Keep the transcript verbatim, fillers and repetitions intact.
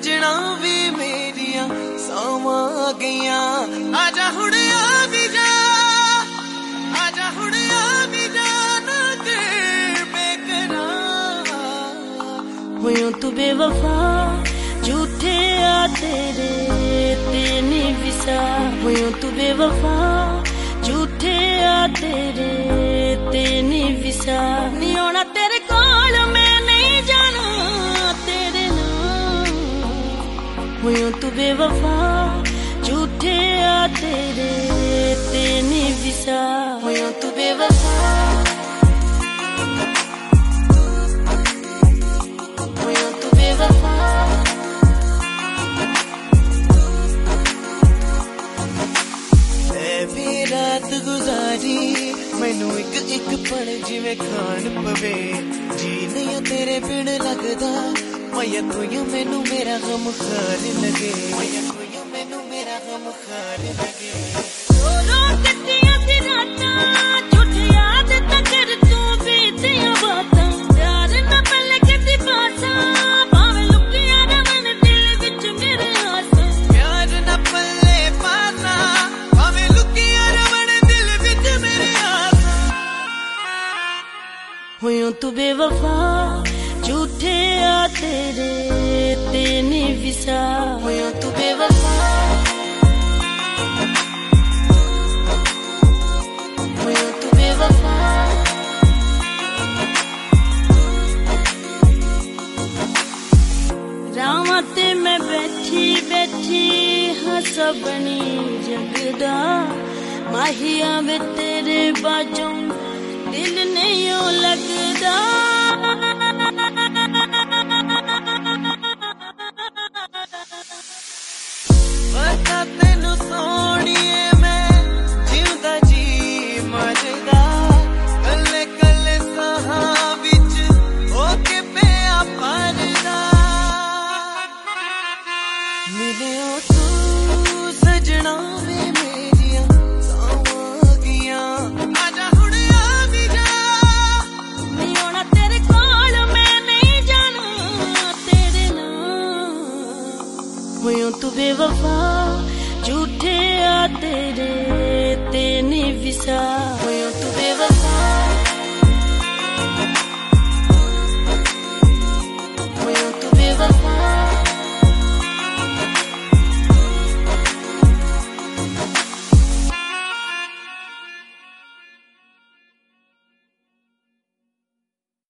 सजना भी मेरिया सौवा गईया आजा हुण आ भी जा आजा हुण आ भी जा ना कर बेकरार हुयूं तू बेवफा झूठे आ तेरे तेनी विसा हुयूं तू बेवफा झूठे आ तेरे तेनी विसा नी आना तेरे कोल मैं नहीं जाना तेरे नाम हुयूं तू बेवफा झूठे आ तेरे तेनी विसा हुयूं तू बेवफा हुयूं तू बेवफा रात गुजारी मैनू एक एक पल जिवें खान पवे जी नहीं तेरे बिन लगदा माया तू मैनू मेरा गम खार लगे माया तू मैनू मेरा गम खार लगे रो रो कट्टियां दी रातां झूठी याद तकर तू बीतियां बातां प्यार ना पल कदी पासा भावें लुकियां रवन दिल विच मेरे आसां प्यार ना पल्ले पासा भावें लुकियां रवन दिल विच मेरे आसां हुयूं तू बेवफा झूठे आ तेरे तेनी विसा हुयूं तू बेवफा हुयूं तू बेवफा रावां ते मैं बैठी बैठी हाँ सबनी जगदा माहिया वे तेरे बाजों दिल नहीं ओ लगदा पता तेनू सोनिए मैं जिंदा जी मरदा कल्ले कल्ले साहां विच होके पिया परदा मिले ओ तू सजना वे मेरिया सौवा गईया आजा हुण आ भी जा नहीं आना तेरे कोल मैं नहीं जाना तेरे नाम हुयूं तू बेवफा झूठे आ तेरे